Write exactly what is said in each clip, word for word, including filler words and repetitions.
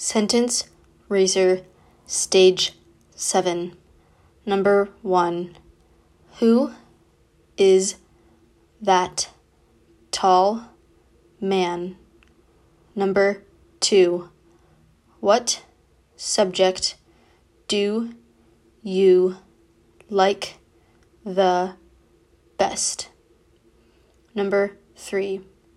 Sentence Razor Stage seven. Number one. Who is that tall man? Number two. What subject do you like the best? Number three.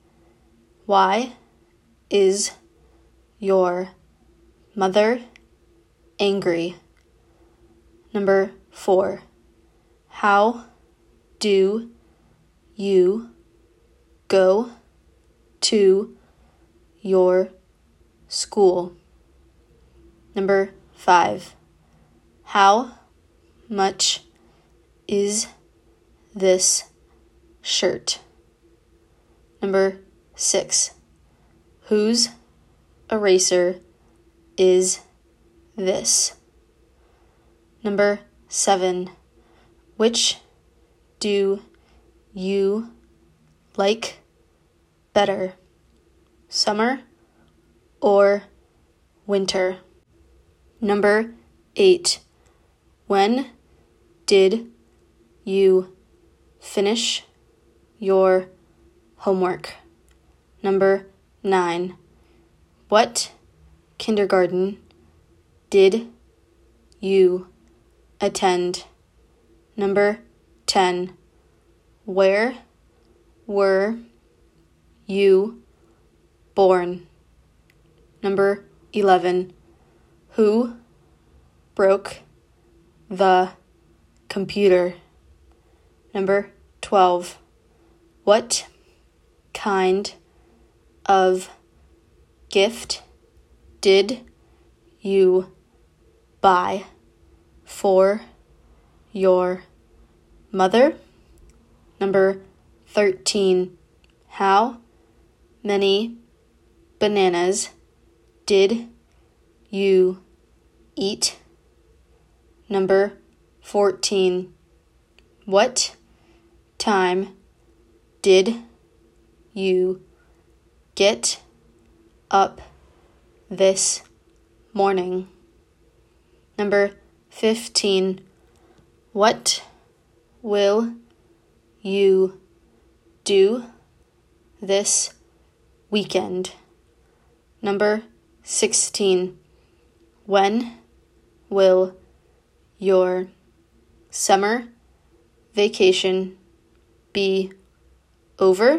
Why is your mother angry? Number four. How do you go to your school? Number five. How much is this shirt? Number six. Whose eraser is this? Number seven. Which do you like better, summer or winter? Number eight. When did you finish your homework? Number nine. What kindergarten did you attend? Number ten. Where were you born? Number eleven. Who broke the computer? Number twelve. What kind of gift did you buy for your mother? Number thirteen. How many bananas did you eat? Number fourteen. What time did you get up this morning? Number fifteen. What will you do this weekend? Number sixteen. When will your summer vacation be over?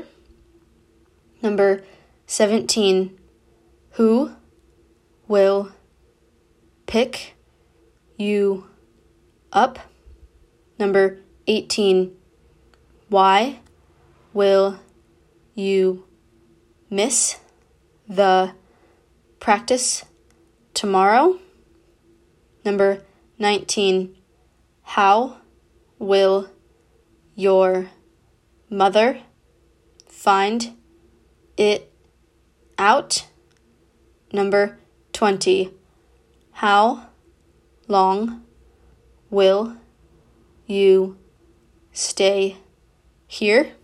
Number seventeen. Who will pick you up? Number eighteen. Why will you miss the practice tomorrow? Number nineteen. How will your mother find it out? Number twenty. How long will you stay here?